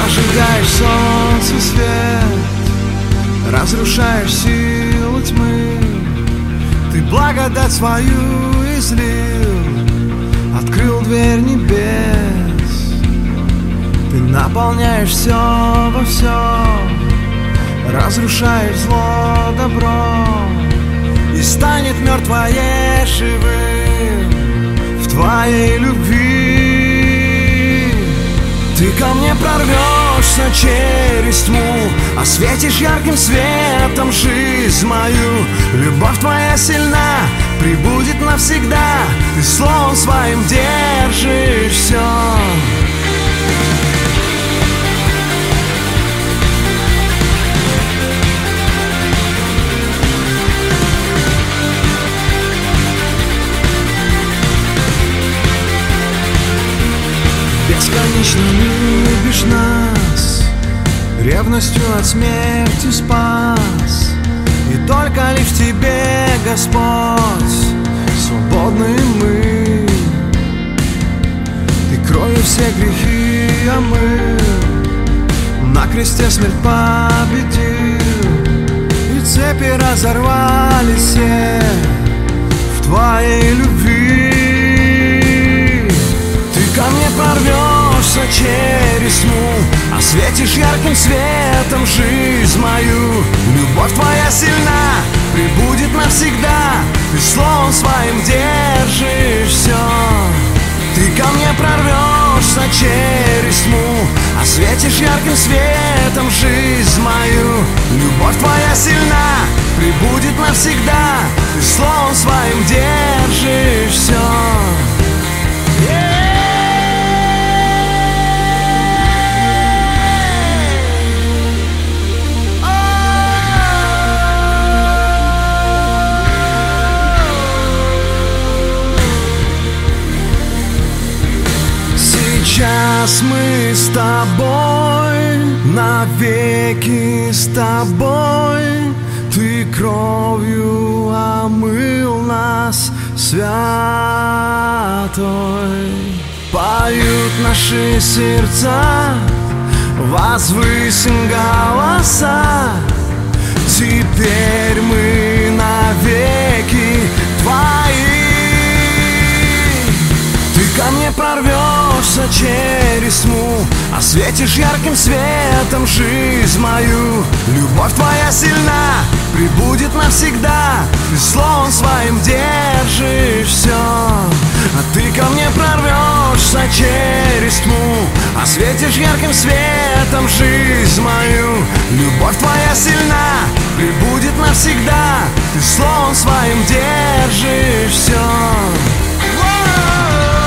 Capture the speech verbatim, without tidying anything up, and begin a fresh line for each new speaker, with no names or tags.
Зажигаешь солнце свет, разрушаешь силу тьмы. Ты благодать свою излил, открыл дверь небес. Ты наполняешь все во всем, разрушаешь зло добром, и станет мертвое живым в твоей любви. Ты ко мне прорвешься через тьму, осветишь ярким светом жизнь мою. Любовь твоя сильна, пребудет навсегда. Ты словом своим держишь все. Бесконечно любишь нас, ревностью от смерти спас. И только лишь тебе, Господь, свободны мы. Ты кровью все грехи омыл, на кресте смерть победил, и цепи разорвались все в твоей любви. Ко мне прорвешься через тьму, осветишь ярким светом жизнь мою. Любовь твоя сильна, пребудет навсегда. Ты словом своим держишь все. Ты ко мне прорвешься через тьму, осветишь ярким светом жизнь мою. Любовь твоя сильна, пребудет навсегда. Ты словом своим держишь все. Yeah! Сейчас мы с тобой, навеки с тобой. Ты кровью омыл нас святой. Поют наши сердца, возвысим голоса. Теперь мы навеки твои. Ты ко мне прорвешься через тьму, осветишь ярким светом жизнь мою. Любовь твоя сильна, пребудет навсегда. Ты словом своим держишь все. А ты ко мне прорвешься через тьму, осветишь ярким светом жизнь мою. Любовь твоя сильна, пребудет навсегда. Ты словом своим держишь все. Whoa!